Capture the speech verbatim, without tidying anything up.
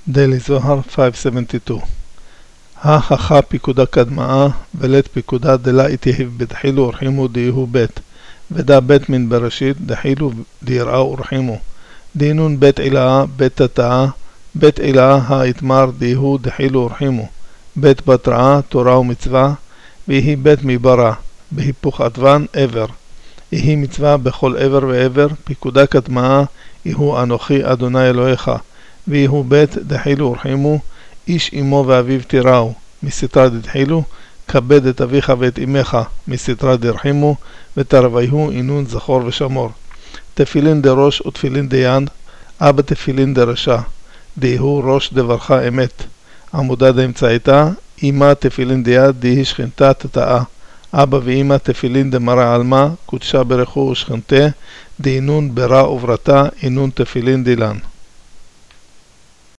דיילי זוהר חמש שבעים ושתיים. הככה פיקודה קדמאה ולת פיקודה דלה איתיהיב בתחילו ורחימו דייהו בית ודה בית מן בראשית דחילו דיראו ורחימו דינון בית עילאה בית תתאה בית עילאה האתמר דייהו דחילו ורחימו בית בתראה תורה ומצווה ויהי בית מברא בהיפוך עטוון עבר יהי מצווה בכל עבר ועבר פיקודה קדמאה יהו אנוכי אדוני אלוהיך ויהו בית דחילו ורחימו איש אמו ואביו תיראו מסתרא דתחילו כבד את אביך ואת אמך מסתרא דרחימו ותרוויהו אינון זכור ושמור תפילין דראש ותפילין דיין אבא תפילין דרשע דהיהו ראש דברכה אמת עמודה דאמצעיתה אמא תפילין דיד דהי שכנתה תתאה אבא ואמא תפילין דמרא עלמא קודשה ברכו ושכנתה דהינון ברא וברתה אינון תפילין דילן